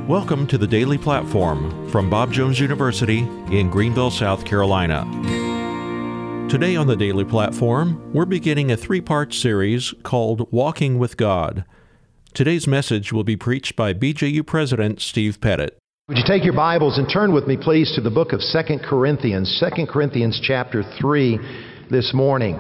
Welcome to the Daily Platform from Bob Jones University in Greenville, South Carolina. Today on the Daily Platform, we're beginning a three-part series called Walking with God. Today's message will be preached by BJU President Steve Pettit. Would you take your Bibles and turn with me, please, to the book of 2 Corinthians chapter 3 this morning.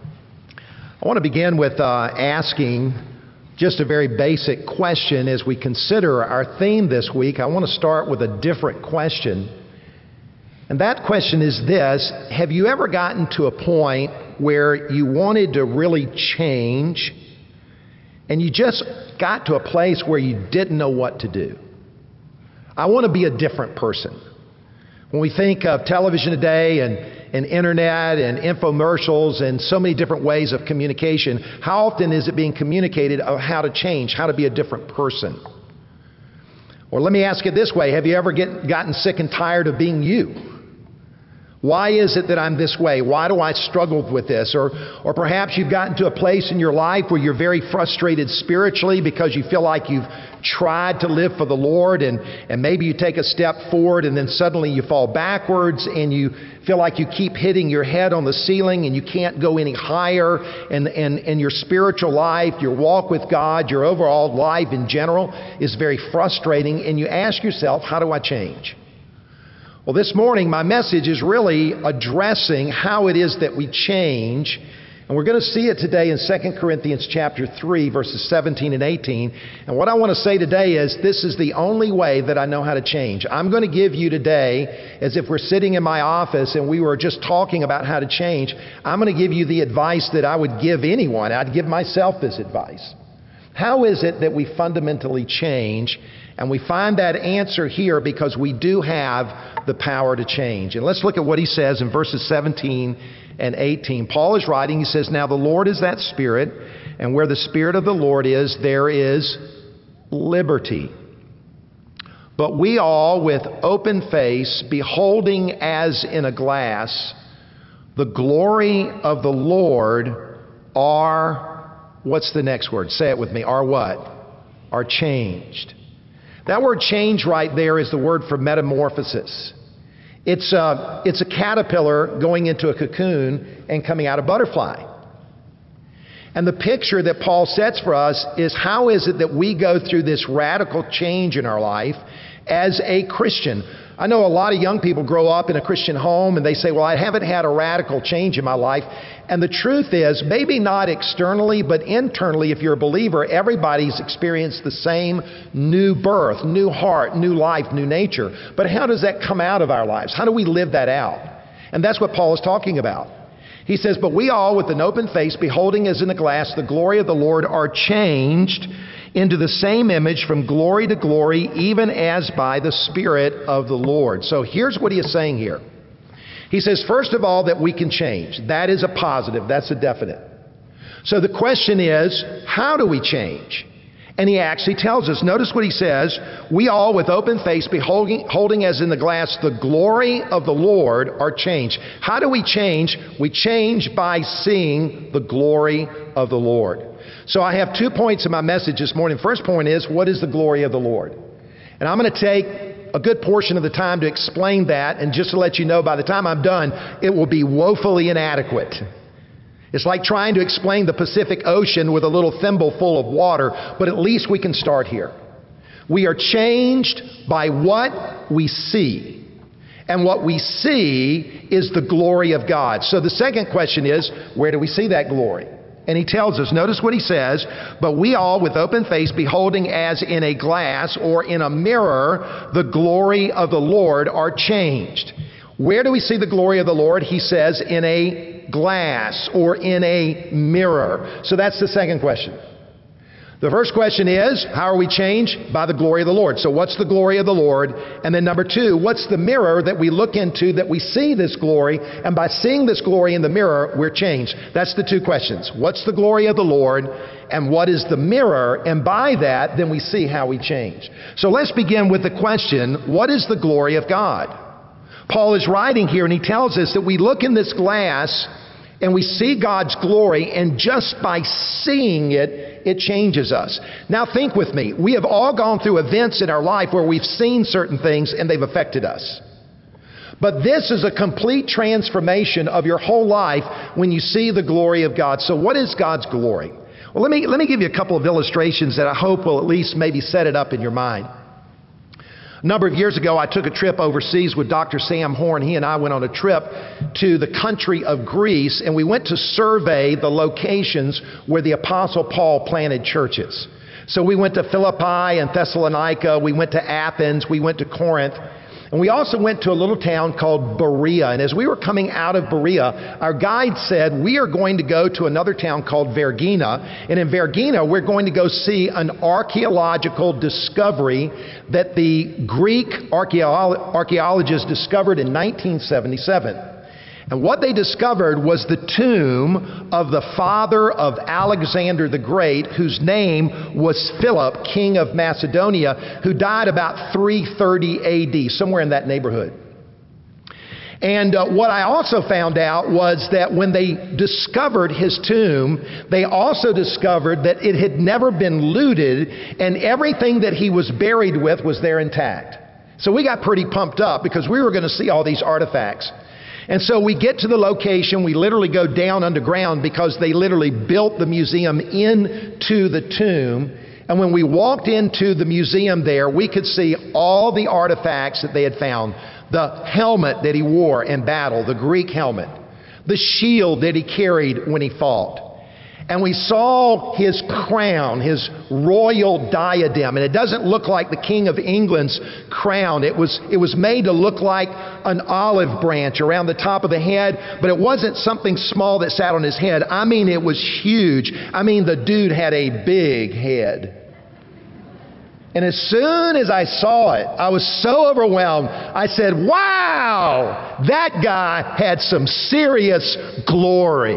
I want to begin with asking just a very basic question as we consider our theme this week. I want to start with a different question. And that question is this: have you ever gotten to a point where you wanted to really change and you just got to a place where you didn't know what to do? I want to be a different person. When we think of television today and internet and infomercials and so many different ways of communication, how often is it being communicated of how to change, how to be a different person? Or let me ask it this way: have you ever gotten sick and tired of being you? Why is it that I'm this way? Why do I struggle with this? Or perhaps you've gotten to a place in your life where you're very frustrated spiritually because you feel like you've tried to live for the Lord and maybe you take a step forward and then suddenly you fall backwards and you feel like you keep hitting your head on the ceiling and you can't go any higher, and your spiritual life, your walk with God, your overall life in general is very frustrating, and you ask yourself, how do I change? Well, this morning, my message is really addressing how it is that we change. And we're going to see it today in 2 Corinthians chapter 3, verses 17 and 18. And what I want to say today is this is the only way that I know how to change. I'm going to give you today, as if we're sitting in my office and we were just talking about how to change, I'm going to give you the advice that I would give anyone. I'd give myself this advice. How is it that we fundamentally change? And we find that answer here because we do have the power to change. And let's look at what he says in verses 17 and 18. Paul is writing, he says, "Now the Lord is that Spirit, and where the Spirit of the Lord is, there is liberty. But we all, with open face, beholding as in a glass the glory of the Lord, are," what's the next word? Say it with me. Are what? Are changed. That word change right there is the word for metamorphosis. It's a caterpillar going into a cocoon and coming out a butterfly. And the picture that Paul sets for us is how is it that we go through this radical change in our life as a Christian. I know a lot of young people grow up in a Christian home and they say, well, I haven't had a radical change in my life. And the truth is, maybe not externally, but internally, if you're a believer, everybody's experienced the same new birth, new heart, new life, new nature. But how does that come out of our lives? How do we live that out? And that's what Paul is talking about. He says, "But we all, with an open face, beholding as in a glass the glory of the Lord, are changed into the same image from glory to glory, even as by the Spirit of the Lord." So here's what he is saying here. He says, first of all, that we can change. That is a positive. That's a definite. So the question is, how do we change? And he actually tells us. Notice what he says: "We all, with open face, beholding as in the glass the glory of the Lord, are changed." How do we change? We change by seeing the glory of the Lord. So I have 2 points in my message this morning. First point is, what is the glory of the Lord? And I'm going to take a good portion of the time to explain that, and just to let you know, by the time I'm done, it will be woefully inadequate. It's like trying to explain the Pacific Ocean with a little thimble full of water, but at least we can start here. We are changed by what we see. And what we see is the glory of God. So the second question is, where do we see that glory? And he tells us, notice what he says: "But we all, with open face, beholding as in a glass or in a mirror the glory of the Lord, are changed." Where do we see the glory of the Lord? He says, in a glass or in a mirror. So that's the second question. The first question is, how are we changed? By the glory of the Lord. So what's the glory of the Lord? And then number two, what's the mirror that we look into that we see this glory? And by seeing this glory in the mirror, we're changed. That's the two questions. What's the glory of the Lord? And what is the mirror? And by that, then we see how we change. So let's begin with the question, what is the glory of God? Paul is writing here and he tells us that we look in this glass And we see God's glory, and just by seeing it, it changes us. Now think with me. We have all gone through events in our life where we've seen certain things and they've affected us. But this is a complete transformation of your whole life when you see the glory of God. So what is God's glory? Well, let me give you a couple of illustrations that I hope will at least maybe set it up in your mind. A number of years ago, I took a trip overseas with Dr. Sam Horn. He and I went on a trip to the country of Greece, and we went to survey the locations where the Apostle Paul planted churches. So we went to Philippi and Thessalonica, we went to Athens, we went to Corinth, and we also went to a little town called Berea. And as we were coming out of Berea, our guide said, we are going to go to another town called Vergina. And in Vergina, we're going to go see an archaeological discovery that the Greek archaeologists discovered in 1977. And what they discovered was the tomb of the father of Alexander the Great, whose name was Philip, king of Macedonia, who died about 330 AD, somewhere in that neighborhood. And what I also found out was that when they discovered his tomb, they also discovered that it had never been looted, and everything that he was buried with was there intact. So we got pretty pumped up because we were going to see all these artifacts. And so we get to the location, we literally go down underground because they literally built the museum into the tomb. And when we walked into the museum there, we could see all the artifacts that they had found. The helmet that he wore in battle, the Greek helmet. The shield that he carried when he fought. And we saw his crown, his royal diadem. And it doesn't look like the King of England's crown. It was made to look like an olive branch around the top of the head, but it wasn't something small that sat on his head. I mean, it was huge. I mean, the dude had a big head. And as soon as I saw it, I was so overwhelmed. I said, wow, that guy had some serious glory.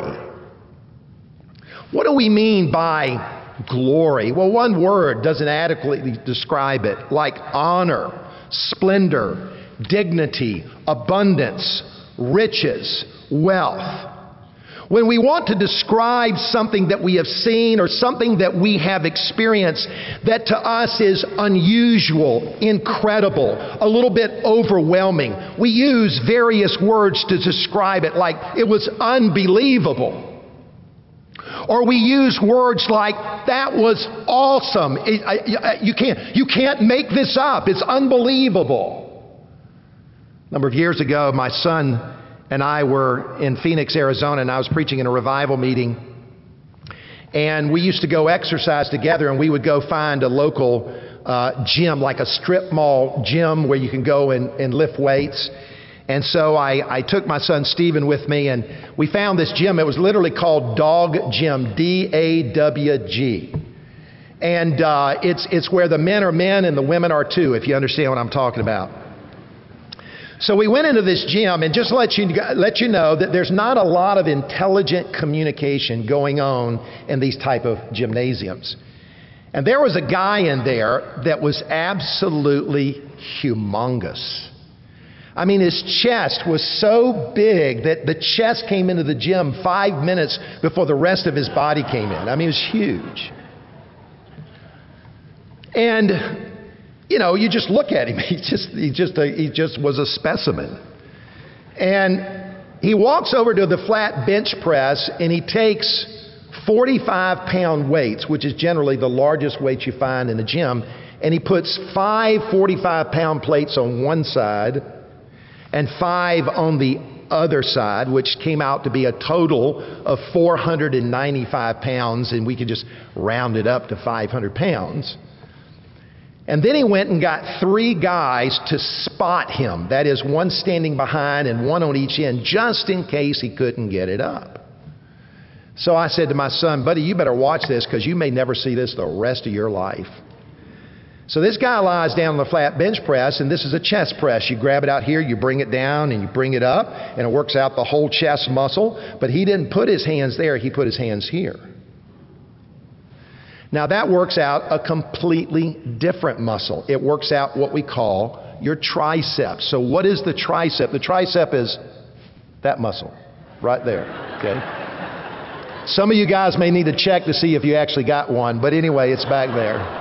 What do we mean by glory? Well, one word doesn't adequately describe it, like honor, splendor, dignity, abundance, riches, wealth. When we want to describe something that we have seen or something that we have experienced that to us is unusual, incredible, a little bit overwhelming, we use various words to describe it, like it was unbelievable. Or we use words like, that was awesome. You can't make this up. It's unbelievable. A number of years ago, my son and I were in Phoenix, Arizona, and I was preaching in a revival meeting. And we used to go exercise together, and we would go find a local gym, like a strip mall gym where you can go and lift weights. And so I took my son Stephen with me, and we found this gym. It was literally called Dog Gym, D-A-W-G. And it's where the men are men and the women are too, if you understand what I'm talking about. So we went into this gym, and just to let you know that there's not a lot of intelligent communication going on in these type of gymnasiums. And there was a guy in there that was absolutely humongous. I mean, his chest was so big that the chest came into the gym 5 minutes before the rest of his body came in. I mean, it was huge. And, you know, you just look at him. He just was a specimen. And he walks over to the flat bench press, and he takes 45-pound weights, which is generally the largest weight you find in a gym, and he puts 5 45-pound plates on one side and 5 on the other side, which came out to be a total of 495 pounds, and we could just round it up to 500 pounds. And then he went and got 3 guys to spot him. That is, one standing behind and one on each end, just in case he couldn't get it up. So I said to my son, buddy, you better watch this because you may never see this the rest of your life. So this guy lies down on the flat bench press, and this is a chest press. You grab it out here, you bring it down, and you bring it up, and it works out the whole chest muscle. But he didn't put his hands there, he put his hands here. Now that works out a completely different muscle. It works out what we call your triceps. So what is the tricep? The tricep is that muscle. right there, okay? Some of you guys may need to check to see if you actually got one, but anyway, it's back there.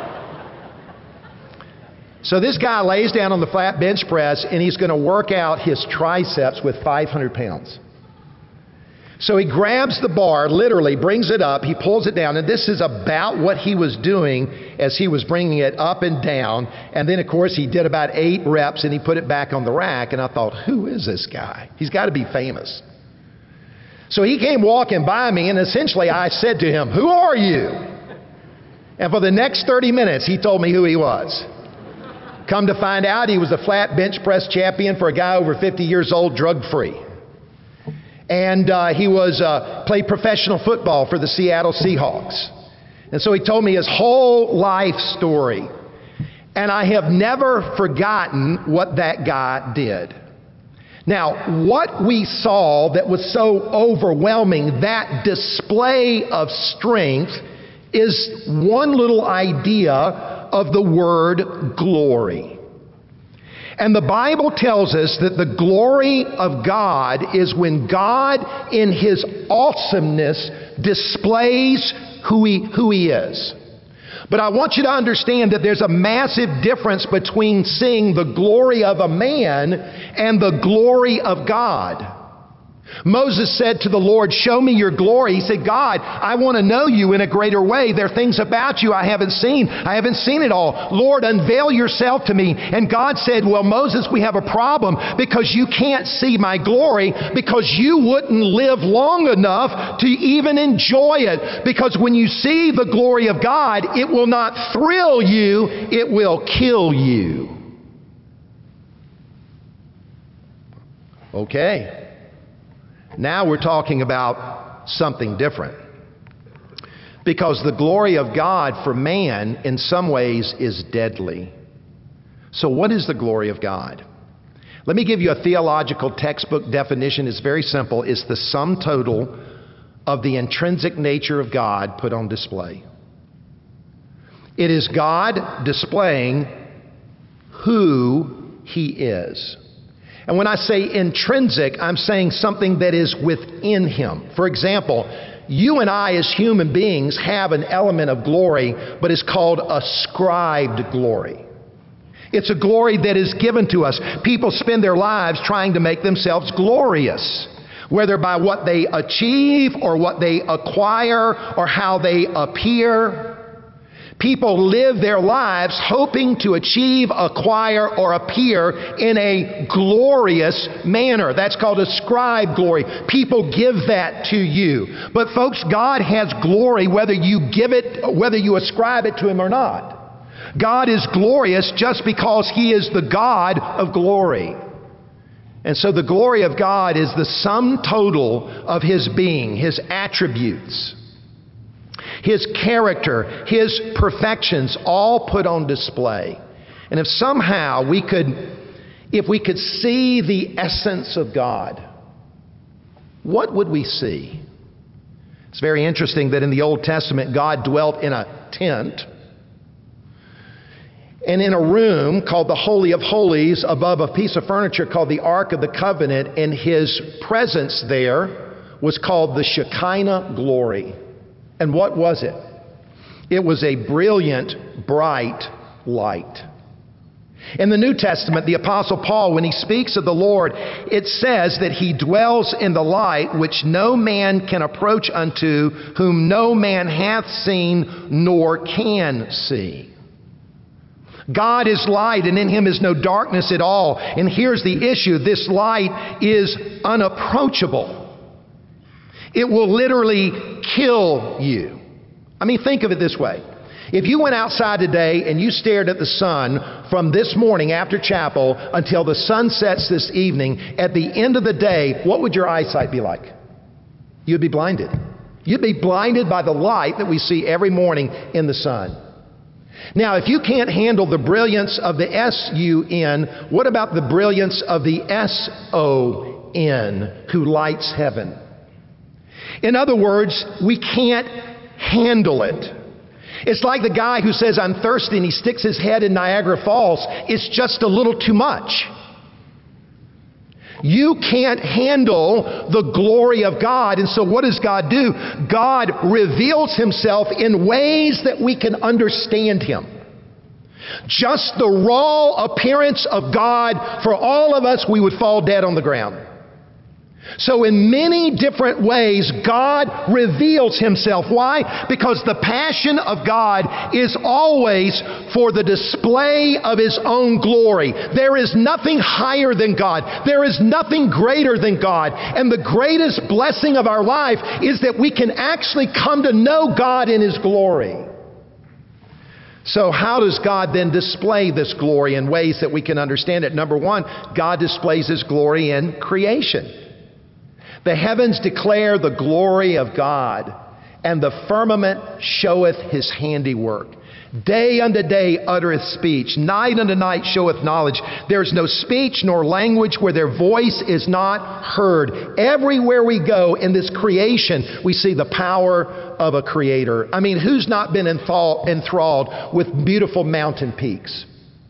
So this guy lays down on the flat bench press and he's going to work out his triceps with 500 pounds. So he grabs the bar, literally brings it up, he pulls it down, and this is about what he was doing as he was bringing it up and down. And then, of course, he did about 8 reps and he put it back on the rack. And I thought, who is this guy? He's got to be famous. So he came walking by me, and essentially I said to him, who are you? And for the next 30 minutes, he told me who he was. Come to find out, he was a flat bench press champion for a guy over 50 years old, drug-free. And he played professional football for the Seattle Seahawks. And so he told me his whole life story. And I have never forgotten what that guy did. Now, what we saw that was so overwhelming, that display of strength, is one little idea of the word glory. And the Bible tells us that the glory of God is when God in His awesomeness displays who He is. But I want you to understand that there's a massive difference between seeing the glory of a man and the glory of God. Moses said to the Lord, show me your glory. He said, God, I want to know you in a greater way. There are things about you I haven't seen. I haven't seen it all. Lord, unveil yourself to me. And God said, well, Moses, we have a problem because you can't see my glory because you wouldn't live long enough to even enjoy it. Because when you see the glory of God, it will not thrill you, it will kill you. Okay. Now we're talking about something different. Because the glory of God for man in some ways is deadly. So what is the glory of God? Let me give you a theological textbook definition. It's very simple. It's the sum total of the intrinsic nature of God put on display. It is God displaying who He is. And when I say intrinsic, I'm saying something that is within Him. For example, you and I as human beings have an element of glory, but it's called ascribed glory. It's a glory that is given to us. People spend their lives trying to make themselves glorious, whether by what they achieve or what they acquire or how they appear. People live their lives hoping to achieve, acquire, or appear in a glorious manner. That's called ascribed glory. People give that to you. But folks, God has glory whether you give it, whether you ascribe it to Him or not. God is glorious just because He is the God of glory. And so the glory of God is the sum total of His being, His attributes, His character, His perfections, all put on display. And if somehow we could see the essence of God, what would we see? It's very interesting that in the Old Testament, God dwelt in a tent and in a room called the Holy of Holies above a piece of furniture called the Ark of the Covenant, and His presence there was called the Shekinah glory. And what was it? It was a brilliant, bright light. In the New Testament, the Apostle Paul, when he speaks of the Lord, it says that He dwells in the light which no man can approach unto, whom no man hath seen nor can see. God is light, and in Him is no darkness at all. And here's the issue. This light is unapproachable. It will literally kill you. I mean, think of it this way. If you went outside today and you stared at the sun from this morning after chapel until the sun sets this evening, at the end of the day, what would your eyesight be like? You'd be blinded. You'd be blinded by the light that we see every morning in the sun. Now, if you can't handle the brilliance of the S-U-N, what about the brilliance of the S-O-N, who lights heaven? In other words, we can't handle it. It's like the guy who says, I'm thirsty, and he sticks his head in Niagara Falls. It's just a little too much. You can't handle the glory of God. And so what does God do? God reveals Himself in ways that we can understand Him. Just the raw appearance of God, for all of us, we would fall dead on the ground. So in many different ways, God reveals Himself. Why? Because the passion of God is always for the display of His own glory. There is nothing higher than God. There is nothing greater than God. And the greatest blessing of our life is that we can actually come to know God in His glory. So how does God then display this glory in ways that we can understand it? Number one, God displays His glory in creation. The heavens declare the glory of God, and the firmament showeth His handiwork. Day unto day uttereth speech, night unto night showeth knowledge. There is no speech nor language where their voice is not heard. Everywhere we go in this creation, we see the power of a creator. I mean, who's not been enthralled with beautiful mountain peaks?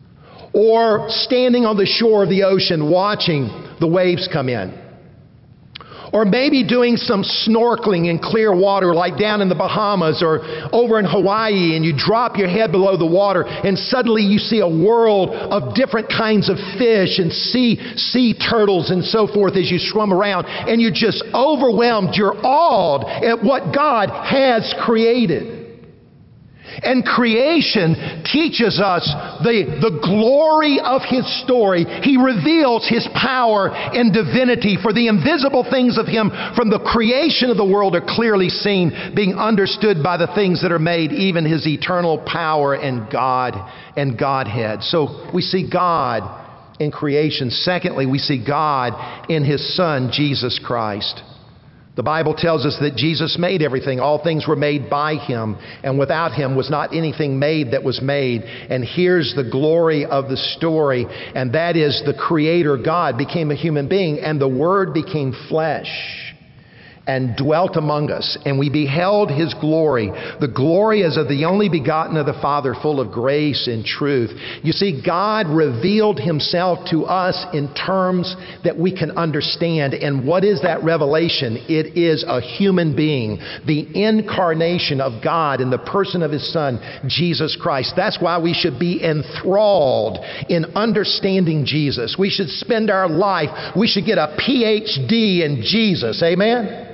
Or standing on the shore of the ocean watching the waves come in? Or maybe doing some snorkeling in clear water like down in the Bahamas or over in Hawaii, and you drop your head below the water and suddenly you see a world of different kinds of fish and sea turtles and so forth as you swim around, and you're just overwhelmed, you're awed at what God has created. And creation teaches us the glory of His story. He reveals His power and divinity. For the invisible things of Him from the creation of the world are clearly seen, being understood by the things that are made, even His eternal power and God and Godhead. So we see God in creation. Secondly, we see God in His Son, Jesus Christ. The Bible tells us that Jesus made everything. All things were made by Him, and without Him was not anything made that was made. And here's the glory of the story, and that is the Creator God became a human being, and the Word became flesh and dwelt among us, and we beheld His glory. The glory as of the only begotten of the Father, full of grace and truth. You see, God revealed Himself to us in terms that we can understand. And what is that revelation? It is a human being, the incarnation of God in the person of His Son, Jesus Christ. That's why we should be enthralled in understanding Jesus. We should spend our life, we should get a PhD in Jesus. Amen?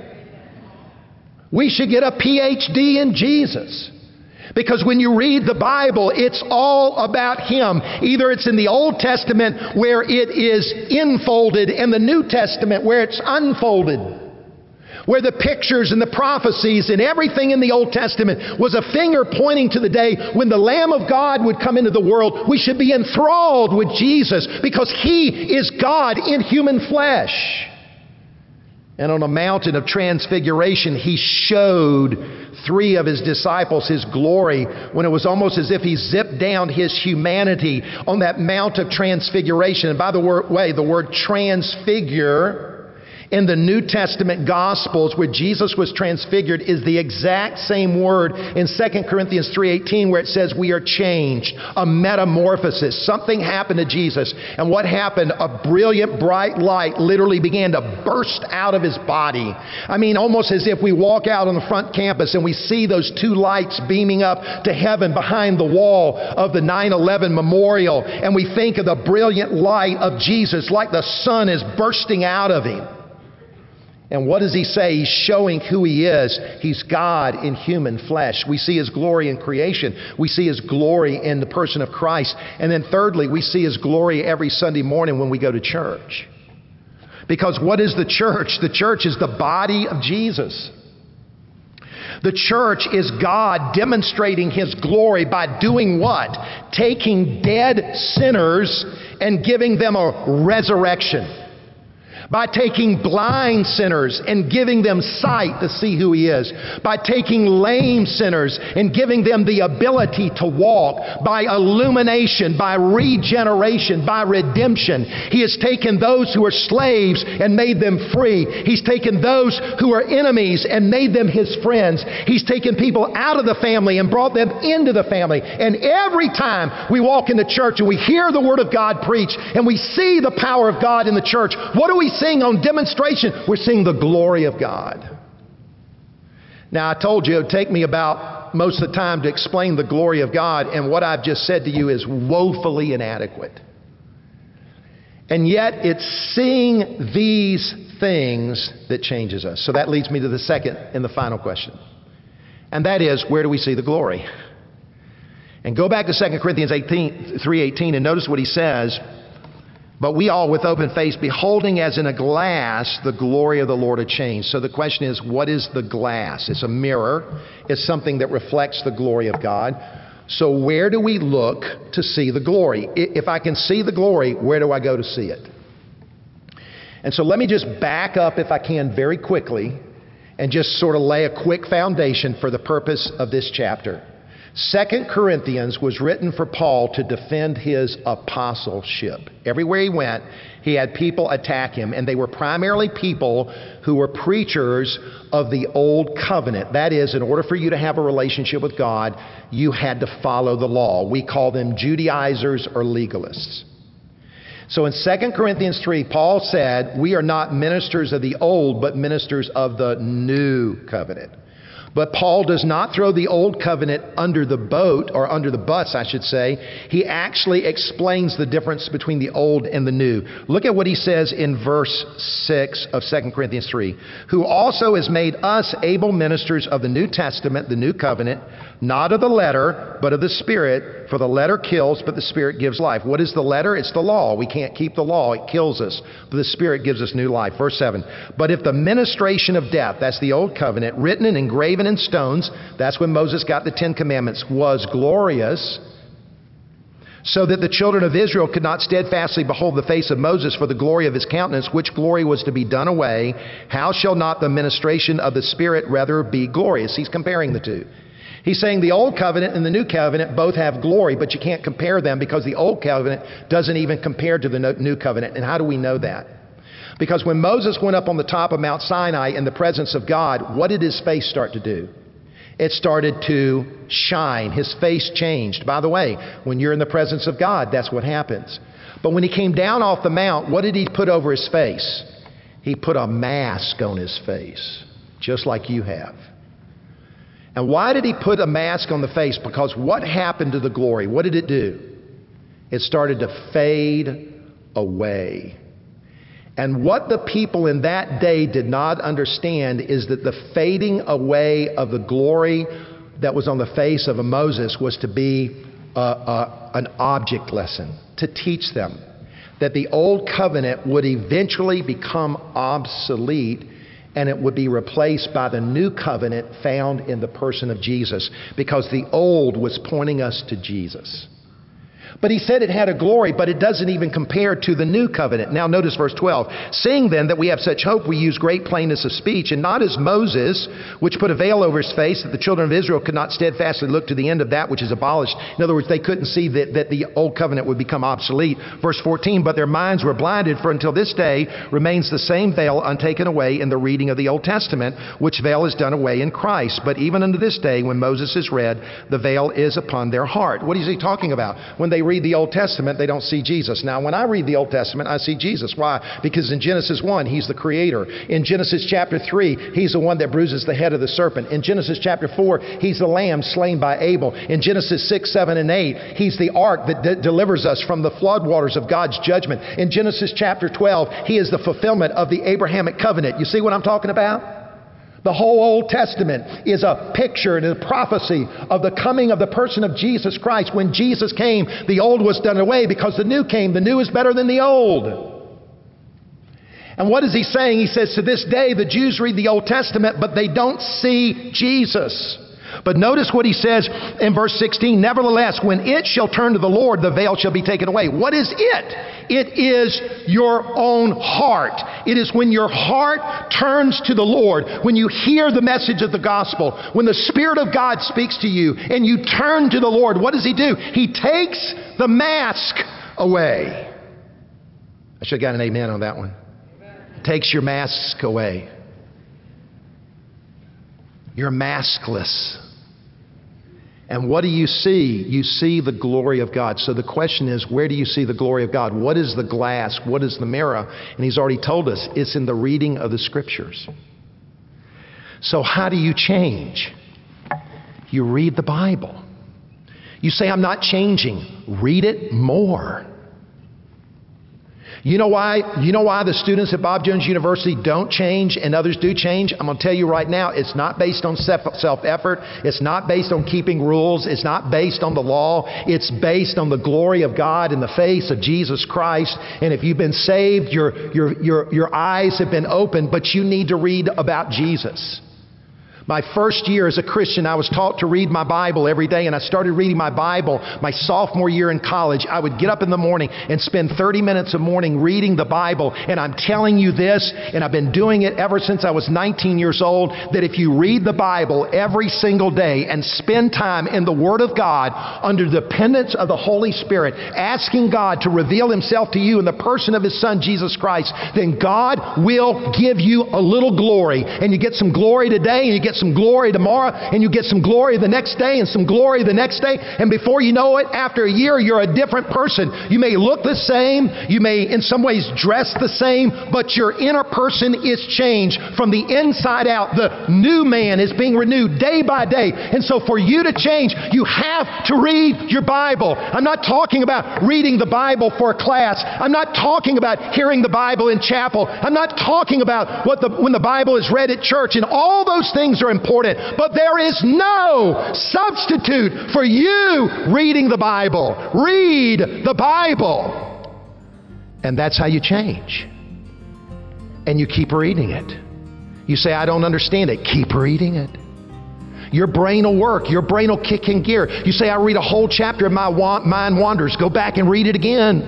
We should get a PhD in Jesus. Because when you read the Bible, it's all about Him. Either it's in the Old Testament where it is enfolded, and the New Testament where it's unfolded. Where the pictures and the prophecies and everything in the Old Testament was a finger pointing to the day when the Lamb of God would come into the world. We should be enthralled with Jesus because He is God in human flesh. And on a mountain of transfiguration, He showed 3 of His disciples His glory when it was almost as if He zipped down His humanity on that Mount of Transfiguration. And by the way, the word transfigure in the New Testament Gospels where Jesus was transfigured is the exact same word in 2 Corinthians 3:18 where it says we are changed, a metamorphosis. Something happened to Jesus. And what happened? A brilliant, bright light literally began to burst out of His body. I mean, almost as if we walk out on the front campus and we see those 2 lights beaming up to heaven behind the wall of the 9/11 memorial, and we think of the brilliant light of Jesus like the sun is bursting out of Him. And what does He say? He's showing who He is. He's God in human flesh. We see His glory in creation. We see His glory in the person of Christ. And then thirdly, we see His glory every Sunday morning when we go to church. Because what is the church? The church is the body of Jesus. The church is God demonstrating His glory by doing what? Taking dead sinners and giving them a resurrection. By taking blind sinners and giving them sight to see who He is. By taking lame sinners and giving them the ability to walk. By illumination, by regeneration, by redemption. He has taken those who are slaves and made them free. He's taken those who are enemies and made them His friends. He's taken people out of the family and brought them into the family. And every time we walk into church and we hear the Word of God preached and we see the power of God in the church, what do we seeing on demonstration? We're seeing the glory of God. Now, I told you it would take me about most of the time to explain the glory of God, and what I've just said to you is woefully inadequate. And yet, it's seeing these things that changes us. So that leads me to the second and the final question. And that is, where do we see the glory? And go back to 2 Corinthians 3:18 and notice what he says. But we all with open face, beholding as in a glass the glory of the Lord, are changed. So the question is, what is the glass? It's a mirror. It's something that reflects the glory of God. So where do we look to see the glory? If I can see the glory, where do I go to see it? And so let me just back up, if I can, very quickly, and just sort of lay a quick foundation for the purpose of this chapter. 2 Corinthians was written for Paul to defend his apostleship. Everywhere he went, he had people attack him, and they were primarily people who were preachers of the Old Covenant. That is, in order for you to have a relationship with God, you had to follow the law. We call them Judaizers or legalists. So in 2 Corinthians 3, Paul said, we are not ministers of the old, but ministers of the new covenant. But Paul does not throw the old covenant under the boat, or under the bus, I should say. He actually explains the difference between the old and the new. Look at what he says in verse 6 of 2 Corinthians 3. Who also has made us able ministers of the New Testament, the new covenant, not of the letter, but of the Spirit. For the letter kills, but the Spirit gives life. What is the letter? It's the law. We can't keep the law. It kills us. But the Spirit gives us new life. Verse 7. But if the ministration of death, that's the old covenant, written and engraven in stones, that's when Moses got the 10 Commandments, was glorious, so that the children of Israel could not steadfastly behold the face of Moses for the glory of his countenance, which glory was to be done away, how shall not the ministration of the Spirit rather be glorious? He's comparing the two. He's saying the old covenant and the new covenant both have glory, but you can't compare them because the old covenant doesn't even compare to the new covenant. And how do we know that? Because when Moses went up on the top of Mount Sinai in the presence of God, what did his face start to do? It started to shine. His face changed. By the way, when you're in the presence of God, that's what happens. But when he came down off the mount, what did he put over his face? He put a mask on his face, just like you have. And why did he put a mask on the face? Because what happened to the glory? What did it do? It started to fade away. And what the people in that day did not understand is that the fading away of the glory that was on the face of a Moses was to be an object lesson, to teach them that the old covenant would eventually become obsolete and it would be replaced by the new covenant found in the person of Jesus, because the old was pointing us to Jesus. But he said it had a glory, but it doesn't even compare to the new covenant. Now notice verse 12. Seeing then that we have such hope, we use great plainness of speech, and not as Moses, which put a veil over his face, that the children of Israel could not steadfastly look to the end of that which is abolished. In other words, they couldn't see that the old covenant would become obsolete. Verse 14, but their minds were blinded, for until this day remains the same veil untaken away in the reading of the Old Testament, which veil is done away in Christ. But even unto this day, when Moses is read, the veil is upon their heart. What is he talking about? When they read the Old Testament, they don't see Jesus. Now, when I read the Old Testament, I see Jesus. Why? Because in Genesis 1, he's the creator. In Genesis chapter 3, he's the one that bruises the head of the serpent. In Genesis chapter 4, he's the lamb slain by Abel. In Genesis 6, 7, and 8, he's the ark that delivers us from the floodwaters of God's judgment. In Genesis chapter 12, he is the fulfillment of the Abrahamic covenant. You see what I'm talking about? The whole Old Testament is a picture and a prophecy of the coming of the person of Jesus Christ. When Jesus came, the old was done away because the new came. The new is better than the old. And what is he saying? He says, to this day, the Jews read the Old Testament, but they don't see Jesus. But notice what he says in verse 16. Nevertheless, when it shall turn to the Lord, the veil shall be taken away. What is it? It is your own heart. It is when your heart turns to the Lord, when you hear the message of the gospel, when the Spirit of God speaks to you and you turn to the Lord. What does he do? He takes the mask away. I should have got an amen on that one. Takes your mask away. You're maskless. And what do you see? You see the glory of God. So the question is, where do you see the glory of God? What is the glass? What is the mirror? And he's already told us, it's in the reading of the Scriptures. So how do you change? You read the Bible. You say, I'm not changing. Read it more. You know why the students at Bob Jones University don't change and others do change? I'm going to tell you right now, it's not based on self-effort. It's not based on keeping rules. It's not based on the law. It's based on the glory of God in the face of Jesus Christ. And if you've been saved, your eyes have been opened, but you need to read about Jesus. My first year as a Christian, I was taught to read my Bible every day, and I started reading my Bible my sophomore year in college. I would get up in the morning and spend 30 minutes a morning reading the Bible, and I'm telling you this, and I've been doing it ever since I was 19 years old, that if you read the Bible every single day and spend time in the Word of God under the dependence of the Holy Spirit, asking God to reveal Himself to you in the person of His Son, Jesus Christ, then God will give you a little glory, and you get some glory today, and you get some glory tomorrow, and you get some glory the next day, and some glory the next day, and before you know it, after a year, you're a different person. You may look the same, you may in some ways dress the same, but your inner person is changed from the inside out. The new man is being renewed day by day, and so for you to change, you have to read your Bible. I'm not talking about reading the Bible for a class. I'm not talking about hearing the Bible in chapel. I'm not talking about when the Bible is read at church, and all those things are important, but there is no substitute for you reading the Bible. Read the Bible. And that's how you change. And you keep reading it. You say, I don't understand it. Keep reading it. Your brain will work. Your brain will kick in gear. You say, I read a whole chapter and my mind wanders. Go back and read it again.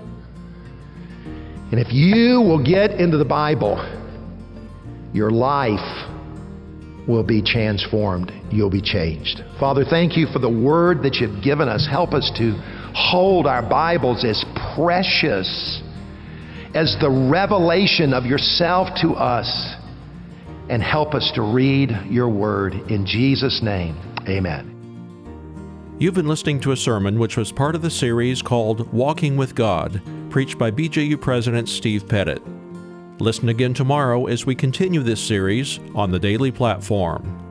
And if you will get into the Bible, your life will be transformed. You'll be changed. Father, thank you for the word that you've given us. Help us to hold our Bibles as precious as the revelation of yourself to us, and help us to read your word. In Jesus' name, amen. You've been listening to a sermon which was part of the series called Walking with God, preached by BJU President Steve Pettit. Listen again tomorrow as we continue this series on the Daily Platform.